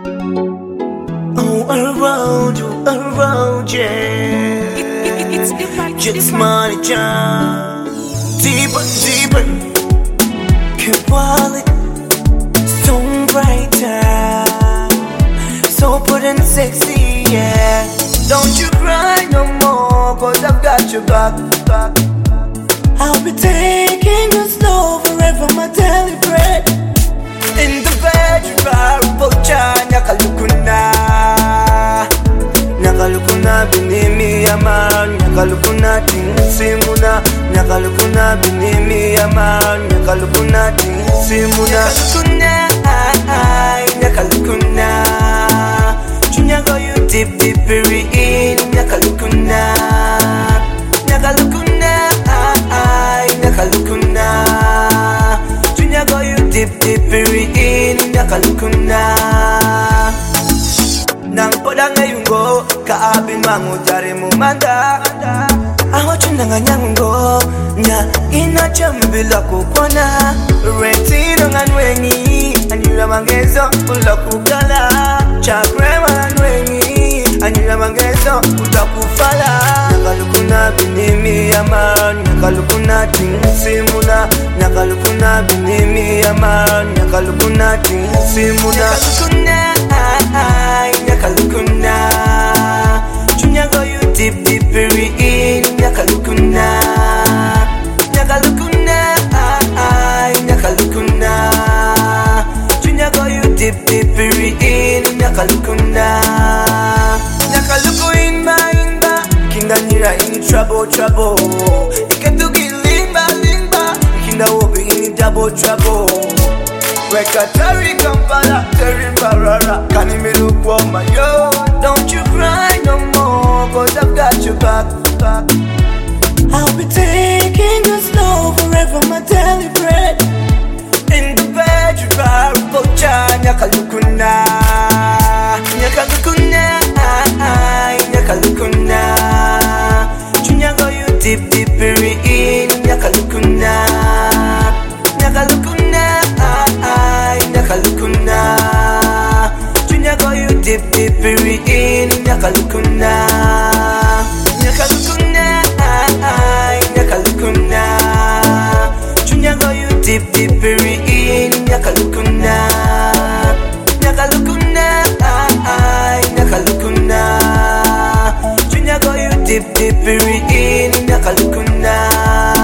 Oh, around, yeah. Just money, John. Deeper, keep wallet, stone brighter, so put and sexy, yeah. Don't you cry no more, cause I've got your back. I'll be taking it slow forever, my daily bread. In the bedroom, pocha, Nakalukuna binimi yaman, nakalukuna tinsimuna, nakalukuna binimi yaman, nakalukuna tinsimuna, nakalukuna, chunyago you deep in, nakalukuna, chunyago you deep in, nakalukuna. Nang podang ngayungo kaabin mangu jari mu manda aho chundanga nyangungo nya ina chambila kukona retino nganwengi anyura mangezo ulakukala chakrema nganwengi anyura mangezo utakufala nakalukuna binimi yaman nakalukuna tinsimuna nakalukuna binimi yaman nakalukuna tinsimuna nakalukuna chunyago you deep in nakalukuna chunyago you deep in nakalukuna inba kinganira in trouble iketugilimba kinda wobi in trouble Rekatari Kampala, Terimbarara, Kanimilu Kwoma, yo. Don't you cry no more, cause I've got your back. I'll be taking it slow forever, my daily bread. In the bedroom, pocha, nakalukuna, chunyago you deep in, nakalukuna, chunyago you deep in, nakalukuna, chunyago you deep in, nakalukuna, chunyago you deep in, nakalukuna.